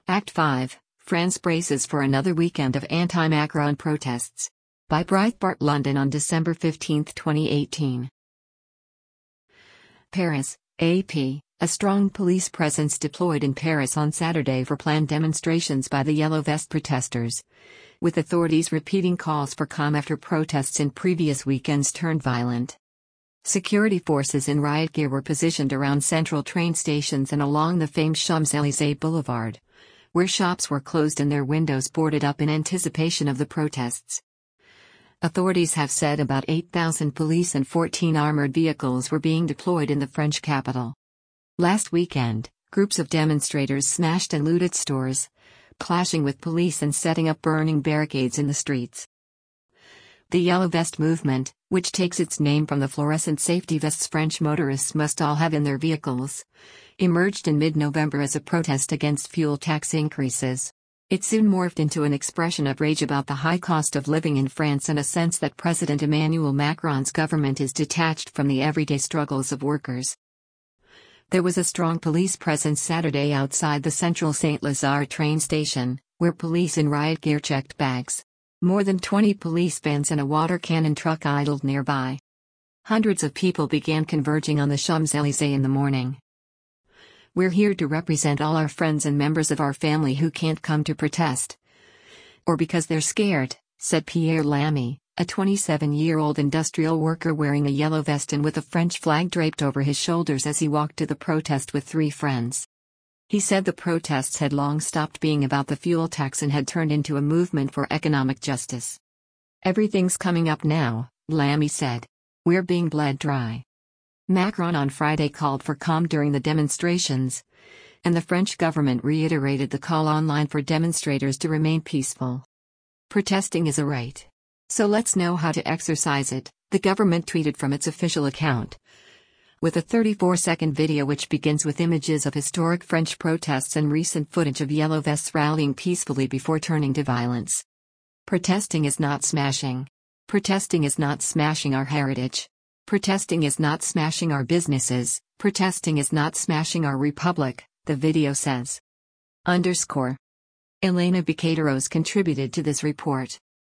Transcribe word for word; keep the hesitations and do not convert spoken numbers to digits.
Act five, France braces for another weekend of anti-Macron protests. By Breitbart London on December fifteenth, twenty eighteen. Paris, A P. A strong police presence deployed in Paris on Saturday for planned demonstrations by the Yellow Vest protesters, with authorities repeating calls for calm after protests in previous weekends turned violent. Security forces in riot gear were positioned around central train stations and along the famed Champs-Élysées Boulevard, where shops were closed and their windows boarded up in anticipation of the protests. Authorities have said about eight thousand police and fourteen armored vehicles were being deployed in the French capital. Last weekend, groups of demonstrators smashed and looted stores, clashing with police and setting up burning barricades in the streets. The Yellow Vest movement, which takes its name from the fluorescent safety vests French motorists must all have in their vehicles, emerged in mid-November as a protest against fuel tax increases. It soon morphed into an expression of rage about the high cost of living in France and a sense that President Emmanuel Macron's government is detached from the everyday struggles of workers. There was a strong police presence Saturday outside the central Saint-Lazare train station, where police in riot gear checked bags. More than twenty police vans and a water cannon truck idled nearby. Hundreds of people began converging on the Champs-Élysées in the morning. "We're here to represent all our friends and members of our family who can't come to protest. Or because they're scared," said Pierre Lamy, a twenty-seven-year-old industrial worker wearing a yellow vest and with a French flag draped over his shoulders as he walked to the protest with three friends. He said the protests had long stopped being about the fuel tax and had turned into a movement for economic justice. "Everything's coming up now," Lamy said. "We're being bled dry." Macron on Friday called for calm during the demonstrations, and the French government reiterated the call online for demonstrators to remain peaceful. "Protesting is a right. So let's know how to exercise it," the government tweeted from its official account, with a thirty-four second video which begins with images of historic French protests and recent footage of Yellow Vests rallying peacefully before turning to violence. "Protesting is not smashing. Protesting is not smashing our heritage. Protesting is not smashing our businesses. Protesting is not smashing our republic," the video says. Underscore. Elena Bicateiros contributed to this report.